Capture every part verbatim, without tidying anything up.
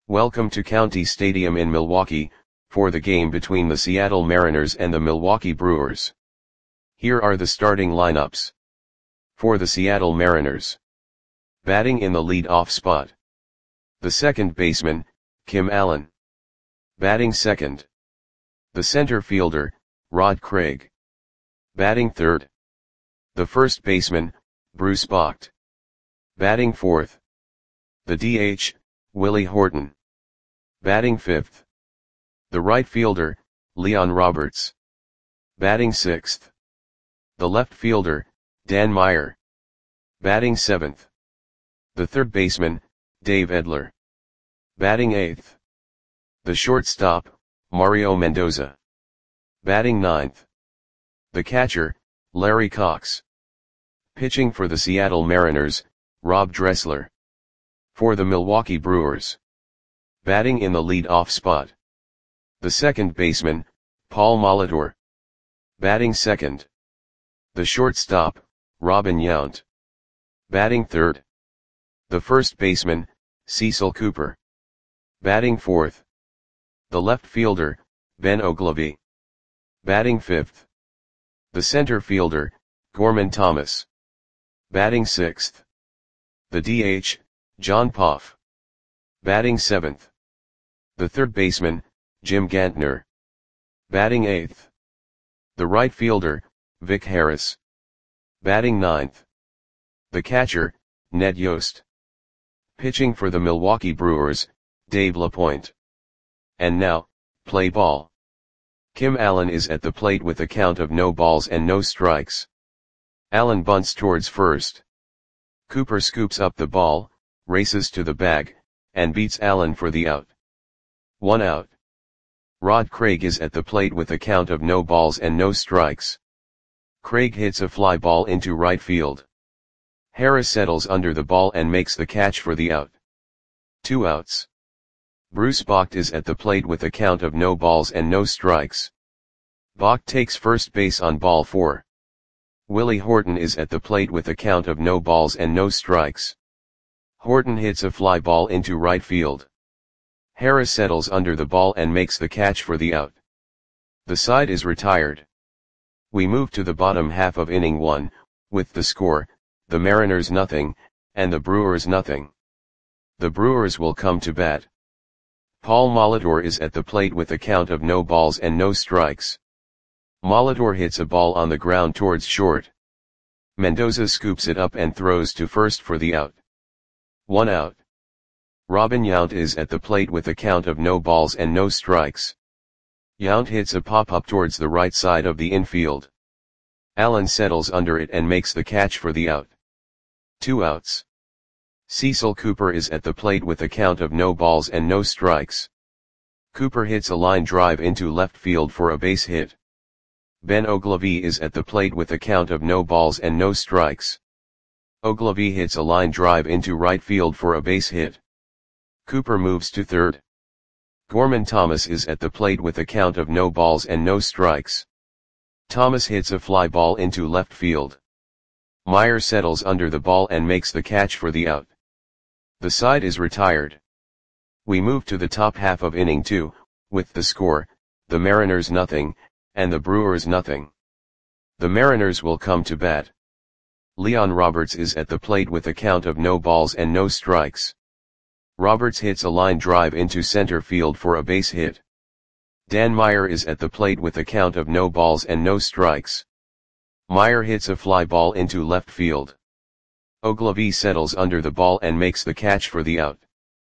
Welcome to County Stadium in Milwaukee, for the game between the Seattle Mariners and the Milwaukee Brewers. Here are the starting lineups. For the Seattle Mariners. Batting in the lead-off spot. The second baseman, Kim Allen. Batting second. The center fielder, Rod Craig. Batting third. The first baseman, Bruce Bocht. Batting fourth. The D H, Willie Horton. Batting fifth. The right fielder, Leon Roberts. Batting sixth. The left fielder, Dan Meyer. Batting seventh. The third baseman, Dave Edler. Batting eighth. The shortstop, Mario Mendoza. Batting ninth. The catcher, Larry Cox. Pitching for the Seattle Mariners, Rob Dressler. For the Milwaukee Brewers. Batting in the lead-off spot. The second baseman, Paul Molitor. Batting second. The shortstop, Robin Yount. Batting third. The first baseman, Cecil Cooper. Batting fourth. The left fielder, Ben Oglivie. Batting fifth. The center fielder, Gorman Thomas. Batting sixth. The D H, John Poff. Batting seventh. The third baseman, Jim Gantner. Batting eighth. The right fielder, Vic Harris. Batting ninth. The catcher, Ned Yost. Pitching for the Milwaukee Brewers, Dave LaPointe. And now, play ball. Kim Allen is at the plate with a count of no balls and no strikes. Allen bunts towards first. Cooper scoops up the ball, races to the bag, and beats Allen for the out. One out. Rod Craig is at the plate with a count of no balls and no strikes. Craig hits a fly ball into right field. Harris settles under the ball and makes the catch for the out. Two outs. Bruce Bocht is at the plate with a count of no balls and no strikes. Bocht takes first base on ball four. Willie Horton is at the plate with a count of no balls and no strikes. Horton hits a fly ball into right field. Harris settles under the ball and makes the catch for the out. The side is retired. We move to the bottom half of inning one, with the score, the Mariners nothing, and the Brewers nothing. The Brewers will come to bat. Paul Molitor is at the plate with a count of no balls and no strikes. Molitor hits a ball on the ground towards short. Mendoza scoops it up and throws to first for the out. One out. Robin Yount is at the plate with a count of no balls and no strikes. Yount hits a pop-up towards the right side of the infield. Allen settles under it and makes the catch for the out. Two outs. Cecil Cooper is at the plate with a count of no balls and no strikes. Cooper hits a line drive into left field for a base hit. Ben Oglivie is at the plate with a count of no balls and no strikes. Oglivie hits a line drive into right field for a base hit. Cooper moves to third. Gorman Thomas is at the plate with a count of no balls and no strikes. Thomas hits a fly ball into left field. Meyer settles under the ball and makes the catch for the out. The side is retired. We move to the top half of inning two, with the score, the Mariners nothing, and the Brewers nothing. The Mariners will come to bat. Leon Roberts is at the plate with a count of no balls and no strikes. Roberts hits a line drive into center field for a base hit. Dan Meyer is at the plate with a count of no balls and no strikes. Meyer hits a fly ball into left field. Oglivie settles under the ball and makes the catch for the out.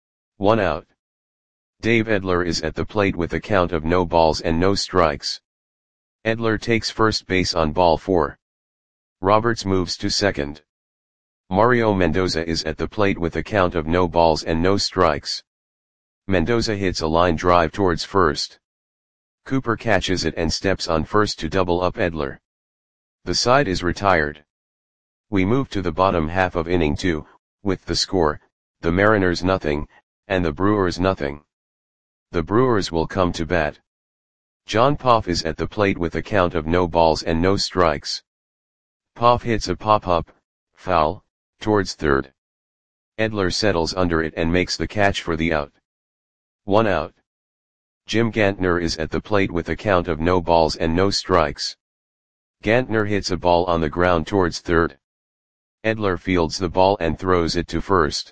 One out. Dave Edler is at the plate with a count of no balls and no strikes. Edler takes first base on ball four. Roberts moves to second. Mario Mendoza is at the plate with a count of no balls and no strikes. Mendoza hits a line drive towards first. Cooper catches it and steps on first to double up Edler. The side is retired. We move to the bottom half of inning two, with the score, the Mariners nothing, and the Brewers nothing. The Brewers will come to bat. John Poff is at the plate with a count of no balls and no strikes. Poff hits a pop-up, foul, towards third. Edler settles under it and makes the catch for the out. One out. Jim Gantner is at the plate with a count of no balls and no strikes. Gantner hits a ball on the ground towards third. Edler fields the ball and throws it to first.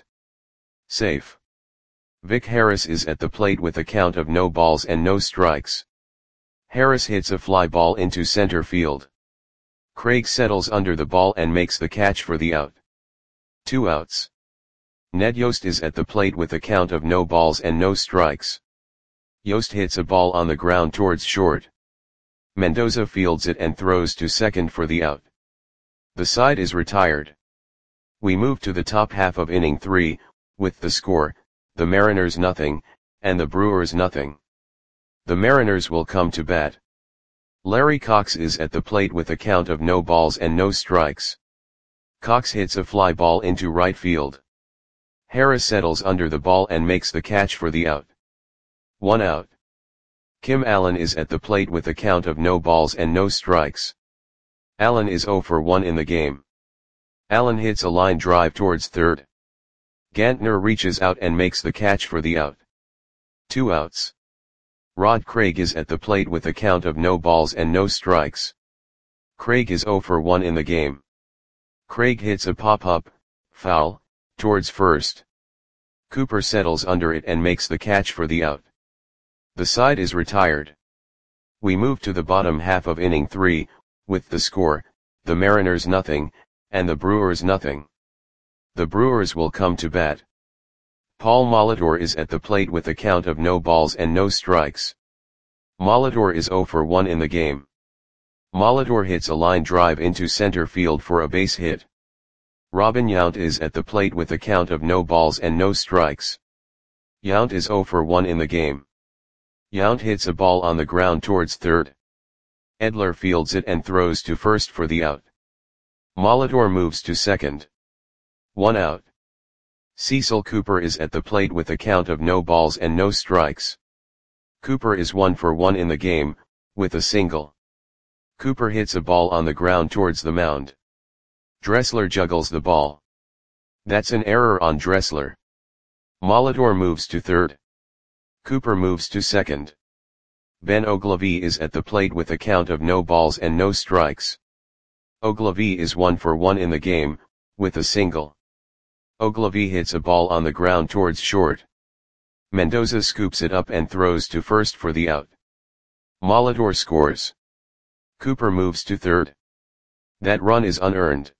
Safe. Vic Harris is at the plate with a count of no balls and no strikes. Harris hits a fly ball into center field. Craig settles under the ball and makes the catch for the out. Two outs. Ned Yost is at the plate with a count of no balls and no strikes. Yost hits a ball on the ground towards short. Mendoza fields it and throws to second for the out. The side is retired. We move to the top half of inning three, with the score, the Mariners nothing, and the Brewers nothing. The Mariners will come to bat. Larry Cox is at the plate with a count of no balls and no strikes. Cox hits a fly ball into right field. Harris settles under the ball and makes the catch for the out. One out. Kim Allen is at the plate with a count of no balls and no strikes. Allen is oh for one in the game. Allen hits a line drive towards third. Gantner reaches out and makes the catch for the out. Two outs. Rod Craig is at the plate with a count of no balls and no strikes. Craig is oh for one in the game. Craig hits a pop-up, foul, towards first. Cooper settles under it and makes the catch for the out. The side is retired. We move to the bottom half of inning three, with the score, the Mariners nothing, and the Brewers nothing. The Brewers will come to bat. Paul Molitor is at the plate with a count of no balls and no strikes. Molitor is oh for one in the game. Molitor hits a line drive into center field for a base hit. Robin Yount is at the plate with a count of no balls and no strikes. Yount is oh for one in the game. Yount hits a ball on the ground towards third. Edler fields it and throws to first for the out. Molitor moves to second. One out. Cecil Cooper is at the plate with a count of no balls and no strikes. Cooper is one for one in the game, with a single. Cooper hits a ball on the ground towards the mound. Dressler juggles the ball. That's an error on Dressler. Molitor moves to third. Cooper moves to second. Ben Ogilvie is at the plate with a count of no balls and no strikes. Ogilvie is one for one in the game, with a single. Ogilvie hits a ball on the ground towards short. Mendoza scoops it up and throws to first for the out. Molitor scores. Cooper moves to third. That run is unearned.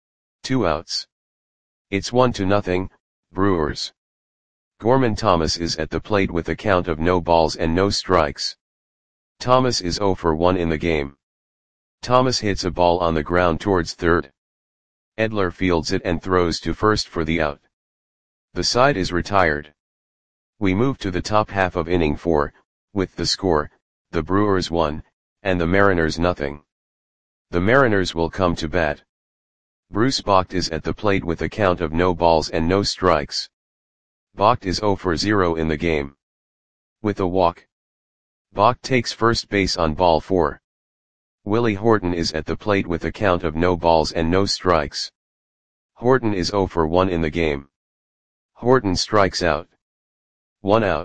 Two outs. It's one to nothing, Brewers. Gorman Thomas is at the plate with a count of no balls and no strikes. Thomas is oh for one in the game. Thomas hits a ball on the ground towards third. Edler fields it and throws to first for the out. The side is retired. We move to the top half of inning four, with the score, the Brewers one, and the Mariners nothing. The Mariners will come to bat. Bruce Bocht is at the plate with a count of no balls and no strikes. Bocht is oh for zero in the game. With a walk. Bocht takes first base on ball four. Willie Horton is at the plate with a count of no balls and no strikes. Horton is oh for one in the game. Horton strikes out. One out.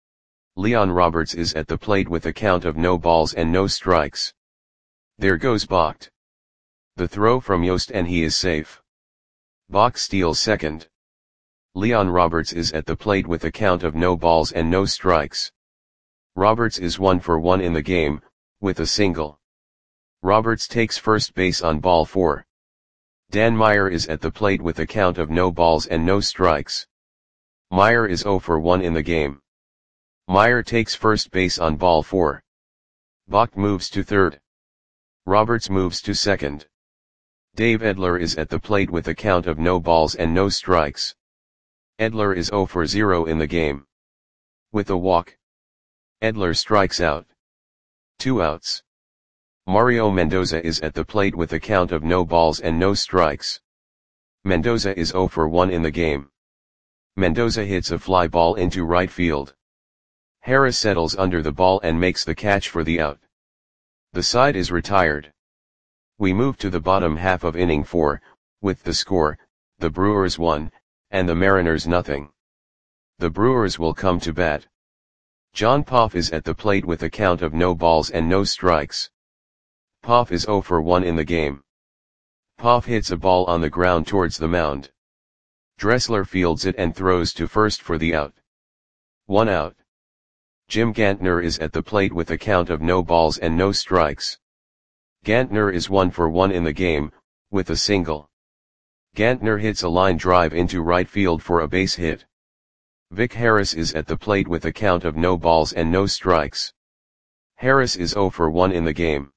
Leon Roberts is at the plate with a count of no balls and no strikes. There goes Bocht. The throw from Yost and he is safe. Bocht steals second. Leon Roberts is at the plate with a count of no balls and no strikes. Roberts is one for one in the game, with a single. Roberts takes first base on ball four. Dan Meyer is at the plate with a count of no balls and no strikes. Meyer is oh for one in the game. Meyer takes first base on ball four. Bocht moves to third. Roberts moves to second. Dave Edler is at the plate with a count of no balls and no strikes. Edler is oh for zero in the game. With a walk. Edler strikes out. Two outs. Mario Mendoza is at the plate with a count of no balls and no strikes. Mendoza is oh for one in the game. Mendoza hits a fly ball into right field. Harris settles under the ball and makes the catch for the out. The side is retired. We move to the bottom half of inning four, with the score, the Brewers one, and the Mariners nothing. The Brewers will come to bat. John Poff is at the plate with a count of no balls and no strikes. Poff is zero for one in the game. Poff hits a ball on the ground towards the mound. Dressler fields it and throws to first for the out. One out. Jim Gantner is at the plate with a count of no balls and no strikes. Gantner is one for one in the game, with a single. Gantner hits a line drive into right field for a base hit. Vic Harris is at the plate with a count of no balls and no strikes. Harris is zero for one in the game.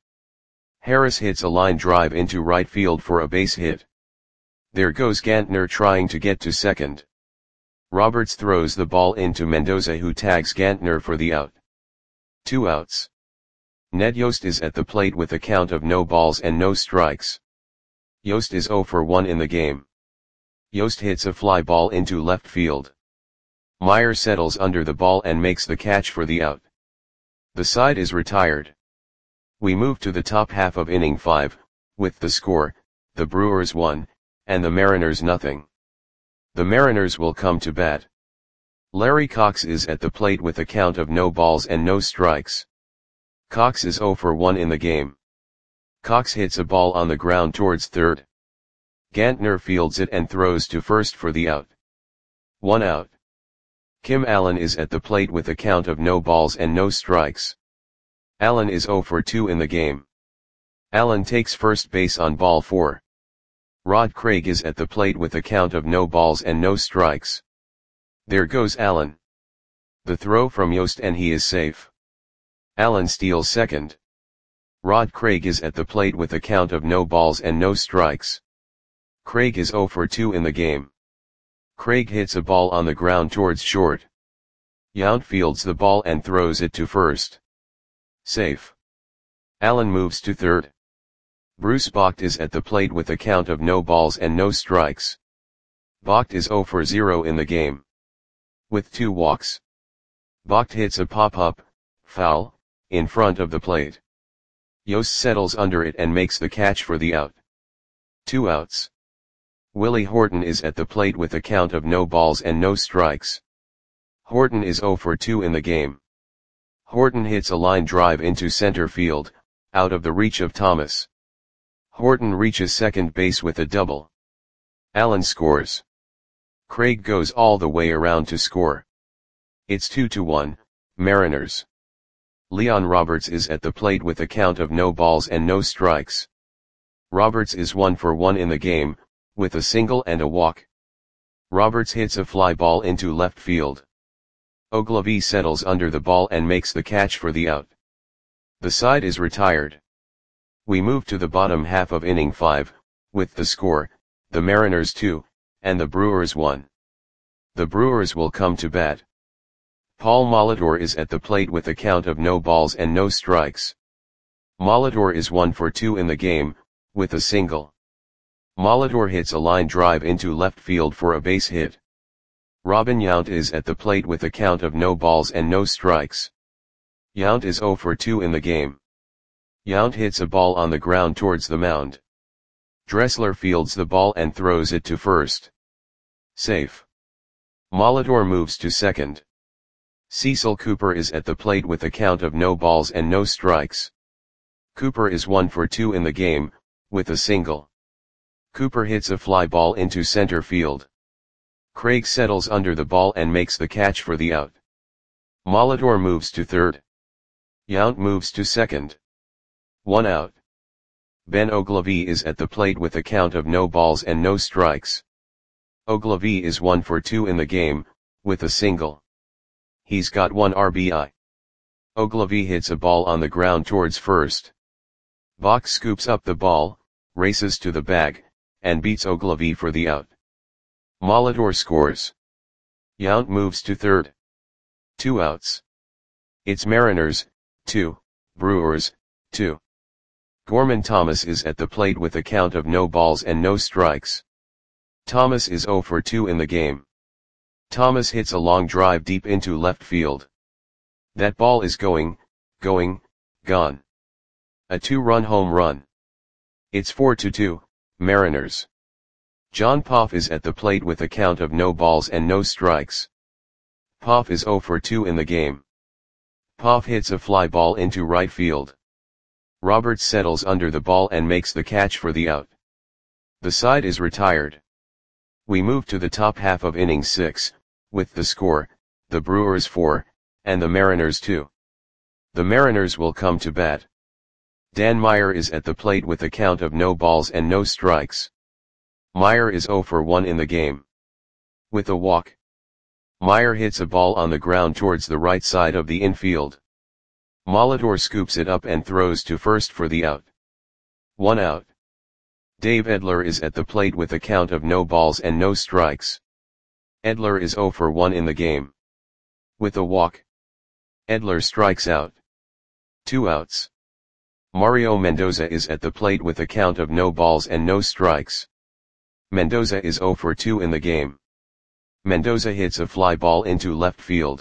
Harris hits a line drive into right field for a base hit. There goes Gantner trying to get to second. Roberts throws the ball into Mendoza, who tags Gantner for the out. Two outs. Ned Yost is at the plate with a count of no balls and no strikes. Yost is zero for one in the game. Yost hits a fly ball into left field. Meyer settles under the ball and makes the catch for the out. The side is retired. We move to the top half of inning five, with the score, the Brewers one, and the Mariners nothing. The Mariners will come to bat. Larry Cox is at the plate with a count of no balls and no strikes. Cox is zero for one in the game. Cox hits a ball on the ground towards third. Gantner fields it and throws to first for the out. One out. Kim Allen is at the plate with a count of no balls and no strikes. Allen is zero for two in the game. Allen takes first base on ball four. Rod Craig is at the plate with a count of no balls and no strikes. There goes Allen. The throw from Yost and he is safe. Allen steals second. Rod Craig is at the plate with a count of no balls and no strikes. Craig is zero for two in the game. Craig hits a ball on the ground towards short. Yount fields the ball and throws it to first. Safe. Allen moves to third. Bruce Bocht is at the plate with a count of no balls and no strikes. Bocht is zero for zero in the game. With two walks. Bocht hits a pop-up, foul, in front of the plate. Yost settles under it and makes the catch for the out. Two outs. Willie Horton is at the plate with a count of no balls and no strikes. Horton is zero for two in the game. Horton hits a line drive into center field, out of the reach of Thomas. Horton reaches second base with a double. Allen scores. Craig goes all the way around to score. It's two to one, Mariners. Leon Roberts is at the plate with a count of no balls and no strikes. Roberts is one for one in the game, with a single and a walk. Roberts hits a fly ball into left field. Ogilvie settles under the ball and makes the catch for the out. The side is retired. We move to the bottom half of inning five, with the score, the Mariners two, and the Brewers one. The Brewers will come to bat. Paul Molitor is at the plate with a count of no balls and no strikes. Molitor is one for two in the game, with a single. Molitor hits a line drive into left field for a base hit. Robin Yount is at the plate with a count of no balls and no strikes. Yount is zero for two in the game. Yount hits a ball on the ground towards the mound. Dressler fields the ball and throws it to first. Safe. Molitor moves to second. Cecil Cooper is at the plate with a count of no balls and no strikes. Cooper is one for two in the game, with a single. Cooper hits a fly ball into center field. Craig settles under the ball and makes the catch for the out. Molitor moves to third. Yount moves to second. One out. Ben Ogilvie is at the plate with a count of no balls and no strikes. Ogilvie is one for two in the game, with a single. He's got one R B I. Ogilvie hits a ball on the ground towards first. Bach scoops up the ball, races to the bag, and beats Ogilvie for the out. Molitor scores. Yount moves to third. Two outs. It's Mariners, two, Brewers, two. Gorman Thomas is at the plate with a count of no balls and no strikes. Thomas is zero for two in the game. Thomas hits a long drive deep into left field. That ball is going, going, gone. A two-run home run. It's four to two, Mariners. John Poff is at the plate with a count of no balls and no strikes. Poff is zero for two in the game. Poff hits a fly ball into right field. Roberts settles under the ball and makes the catch for the out. The side is retired. We move to the top half of inning six, with the score, the Brewers four, and the Mariners two. The Mariners will come to bat. Dan Meyer is at the plate with a count of no balls and no strikes. Meyer is oh for one in the game. With a walk. Meyer hits a ball on the ground towards the right side of the infield. Molitor scoops it up and throws to first for the out. One out. Dave Edler is at the plate with a count of no balls and no strikes. Edler is oh for one in the game. With a walk. Edler strikes out. Two outs. Mario Mendoza is at the plate with a count of no balls and no strikes. Mendoza is oh for two in the game. Mendoza hits a fly ball into left field.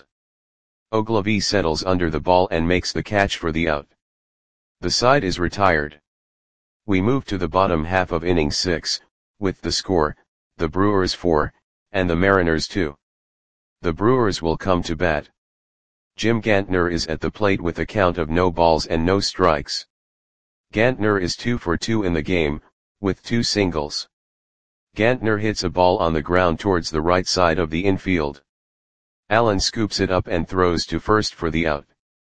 Ogilvy settles under the ball and makes the catch for the out. The side is retired. We move to the bottom half of inning six, with the score, the Brewers four, and the Mariners two. The Brewers will come to bat. Jim Gantner is at the plate with a count of no balls and no strikes. Gantner is two for two in the game, with two singles. Gantner hits a ball on the ground towards the right side of the infield. Allen scoops it up and throws to first for the out.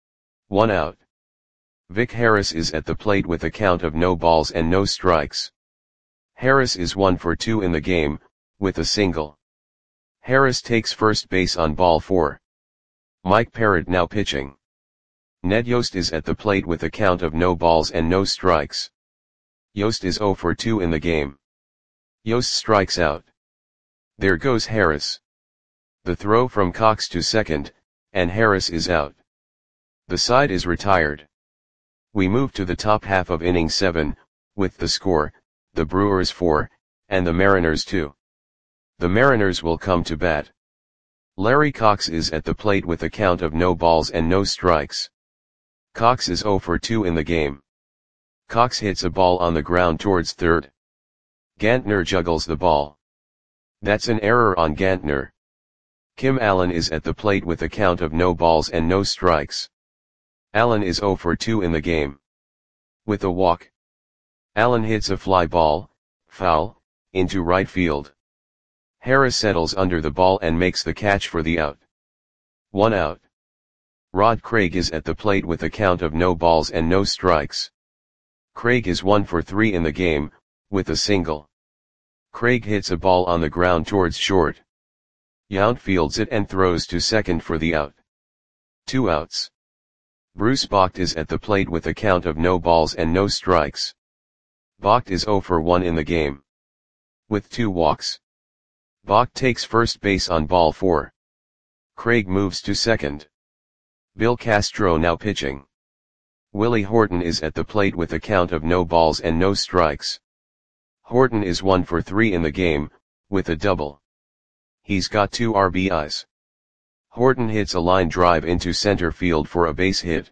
One out. Vic Harris is at the plate with a count of no balls and no strikes. Harris is one for two in the game, with a single. Harris takes first base on ball four. Mike Parrott now pitching. Ned Yost is at the plate with a count of no balls and no strikes. Yost is oh for two in the game. Yost strikes out. There goes Harris. The throw from Cox to second, and Harris is out. The side is retired. We move to the top half of inning seven, with the score, the Brewers four, and the Mariners two. The Mariners will come to bat. Larry Cox is at the plate with a count of no balls and no strikes. Cox is oh for two in the game. Cox hits a ball on the ground towards third. Gantner juggles the ball. That's an error on Gantner. Kim Allen is at the plate with a count of no balls and no strikes. Allen is oh for two in the game. With a walk. Allen hits a fly ball, foul, into right field. Harris settles under the ball and makes the catch for the out. One out. Rod Craig is at the plate with a count of no balls and no strikes. Craig is one for three in the game, with a single. Craig hits a ball on the ground towards short. Yount fields it and throws to second for the out. Two outs. Bruce Bocht is at the plate with a count of no balls and no strikes. Bocht is oh for one in the game. With two walks. Bocht takes first base on ball four. Craig moves to second. Bill Castro now pitching. Willie Horton is at the plate with a count of no balls and no strikes. Horton is one for three in the game, with a double. He's got two R B Is. Horton hits a line drive into center field for a base hit.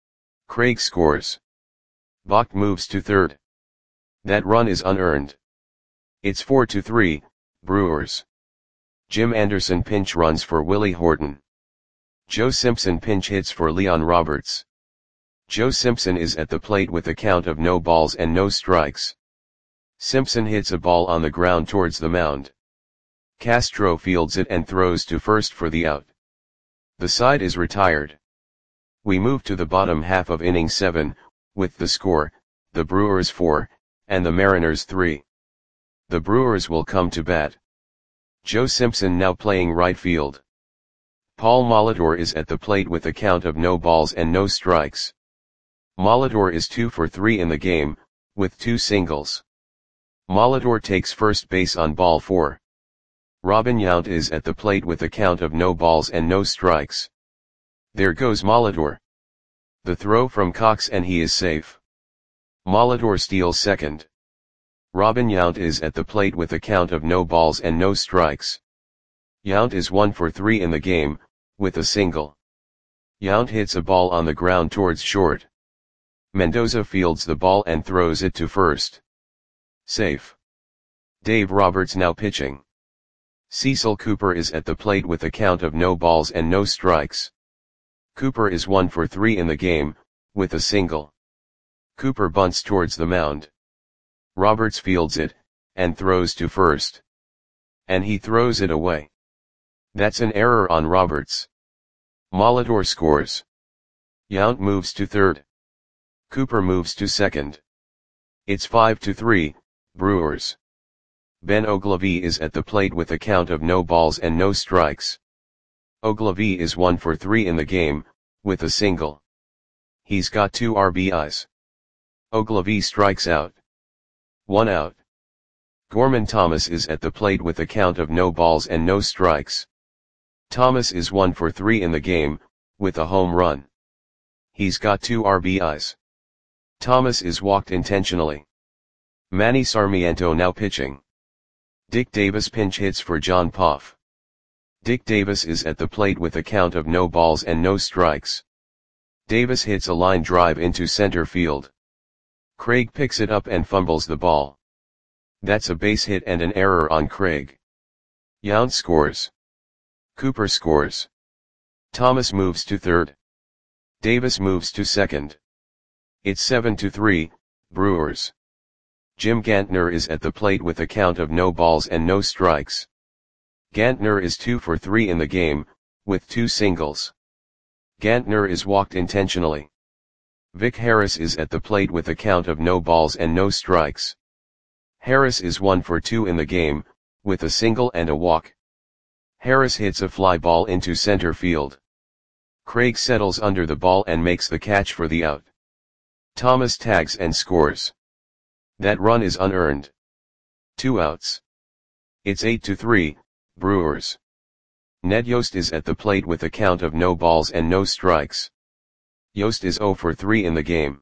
Craig scores. Bocht moves to third. That run is unearned. It's four to three, Brewers. Jim Anderson pinch runs for Willie Horton. Joe Simpson pinch hits for Leon Roberts. Joe Simpson is at the plate with a count of no balls and no strikes. Simpson hits a ball on the ground towards the mound. Castro fields it and throws to first for the out. The side is retired. We move to the bottom half of inning seven, with the score, the Brewers four, and the Mariners three. The Brewers will come to bat. Joe Simpson now playing right field. Paul Molitor is at the plate with a count of no balls and no strikes. Molitor is two for three in the game, with two singles. Molitor takes first base on ball four. Robin Yount is at the plate with a count of no balls and no strikes. There goes Molitor. The throw from Cox and he is safe. Molitor steals second. Robin Yount is at the plate with a count of no balls and no strikes. Yount is one for three in the game, with a single. Yount hits a ball on the ground towards short. Mendoza fields the ball and throws it to first. Safe. Dave Roberts now pitching. Cecil Cooper is at the plate with a count of no balls and no strikes. Cooper is one for three in the game, with a single. Cooper bunts towards the mound. Roberts fields it, and throws to first. And he throws it away. That's an error on Roberts. Molitor scores. Yount moves to third. Cooper moves to second. It's five to three, Brewers. Ben Oglivie is at the plate with a count of no balls and no strikes. Oglivie is one for three in the game, with a single. He's got two R B Is. Oglivie strikes out. One out. Gorman Thomas is at the plate with a count of no balls and no strikes. Thomas is one for three in the game, with a home run. He's got two R B Is. Thomas is walked intentionally. Manny Sarmiento now pitching. Dick Davis pinch hits for John Poff. Dick Davis is at the plate with a count of no balls and no strikes. Davis hits a line drive into center field. Craig picks it up and fumbles the ball. That's a base hit and an error on Craig. Yount scores. Cooper scores. Thomas moves to third. Davis moves to second. It's seven to three, Brewers. Jim Gantner is at the plate with a count of no balls and no strikes. Gantner is two for three in the game, with two singles. Gantner is walked intentionally. Vic Harris is at the plate with a count of no balls and no strikes. Harris is one for two in the game, with a single and a walk. Harris hits a fly ball into center field. Craig settles under the ball and makes the catch for the out. Thomas tags and scores. That run is unearned. Two outs. It's eight to three, Brewers. Ned Yost is at the plate with a count of no balls and no strikes. Yost is zero for three in the game.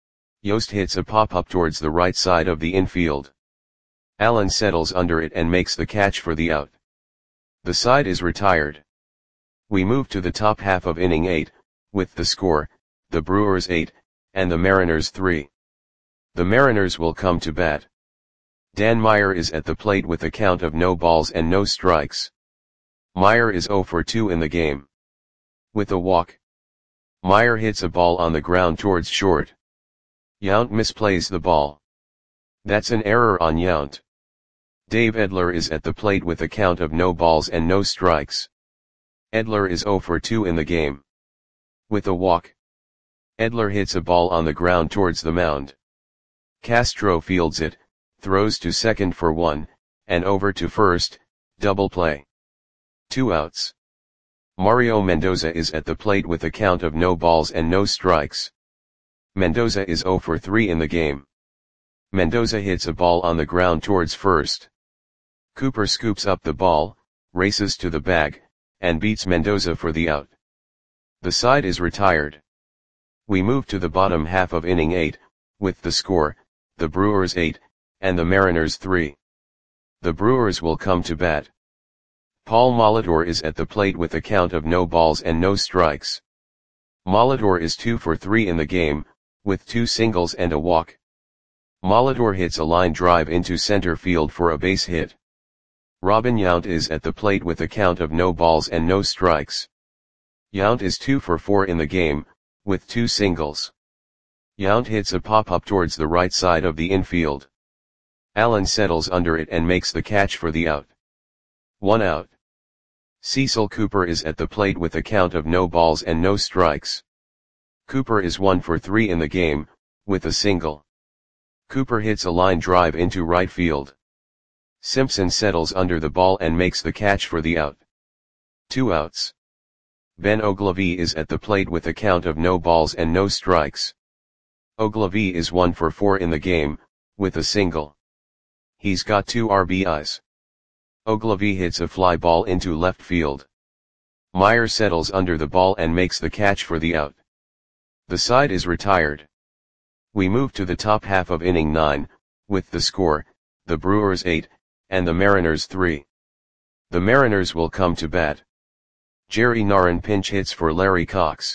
Yost hits a pop-up towards the right side of the infield. Allen settles under it and makes the catch for the out. The side is retired. We move to the top half of inning eight, with the score, the Brewers eight, and the Mariners three. The Mariners will come to bat. Dan Meyer is at the plate with a count of no balls and no strikes. Meyer is zero for two in the game. With a walk. Meyer hits a ball on the ground towards short. Yount misplays the ball. That's an error on Yount. Dave Edler is at the plate with a count of no balls and no strikes. Edler is zero for two in the game. With a walk. Edler hits a ball on the ground towards the mound. Castro fields it, throws to second for one, and over to first, double play. Two outs. Mario Mendoza is at the plate with a count of no balls and no strikes. Mendoza is zero for three in the game. Mendoza hits a ball on the ground towards first. Cooper scoops up the ball, races to the bag, and beats Mendoza for the out. The side is retired. We move to the bottom half of inning eight, with the score, the Brewers eight, and the Mariners three. The Brewers will come to bat. Paul Molitor is at the plate with a count of no balls and no strikes. Molitor is two for three in the game, with two singles and a walk. Molitor hits a line drive into center field for a base hit. Robin Yount is at the plate with a count of no balls and no strikes. Yount is two for four in the game, with two singles. Yount hits a pop-up towards the right side of the infield. Allen settles under it and makes the catch for the out. One out. Cecil Cooper is at the plate with a count of no balls and no strikes. Cooper is one for three in the game, with a single. Cooper hits a line drive into right field. Simpson settles under the ball and makes the catch for the out. Two outs. Ben Oglivie is at the plate with a count of no balls and no strikes. Oglivie is one for four in the game, with a single. He's got two R B Is. Oglivie hits a fly ball into left field. Meyer settles under the ball and makes the catch for the out. The side is retired. We move to the top half of inning nine, with the score, the Brewers eight, and the Mariners three. The Mariners will come to bat. Jerry Narron pinch hits for Larry Cox.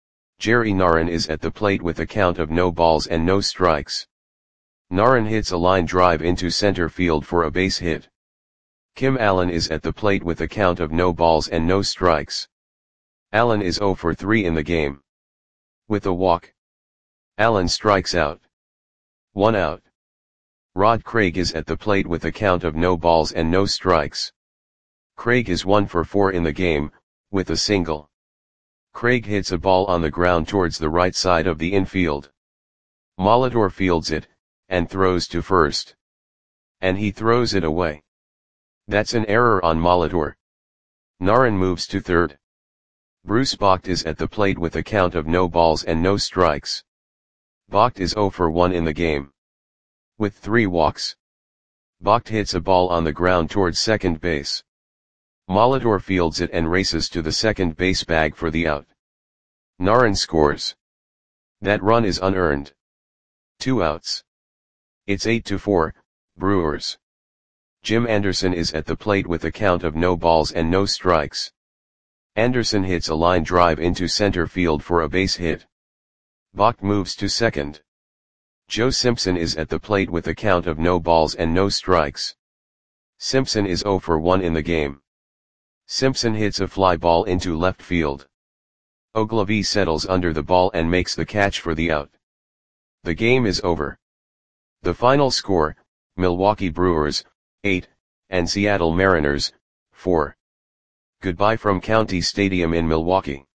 Jerry Narron is at the plate with a count of no balls and no strikes. Narron hits a line drive into center field for a base hit. Kim Allen is at the plate with a count of no balls and no strikes. Allen is zero for three in the game. With a walk, Allen strikes out. One out. Rod Craig is at the plate with a count of no balls and no strikes. Craig is one for four in the game, with a single. Craig hits a ball on the ground towards the right side of the infield. Molitor fields it, and throws to first. And he throws it away. That's an error on Molitor. Narron moves to third. Bruce Bocht is at the plate with a count of no balls and no strikes. Bocht is zero for one in the game. With three walks, Bocht hits a ball on the ground towards second base. Molitor fields it and races to the second base bag for the out. Narron scores. That run is unearned. Two outs. It's eight to four, Brewers. Jim Anderson is at the plate with a count of no balls and no strikes. Anderson hits a line drive into center field for a base hit. Bocht moves to second. Joe Simpson is at the plate with a count of no balls and no strikes. Simpson is zero for one in the game. Simpson hits a fly ball into left field. Ogilvie settles under the ball and makes the catch for the out. The game is over. The final score, Milwaukee Brewers, eight, and Seattle Mariners, four. Goodbye from County Stadium in Milwaukee.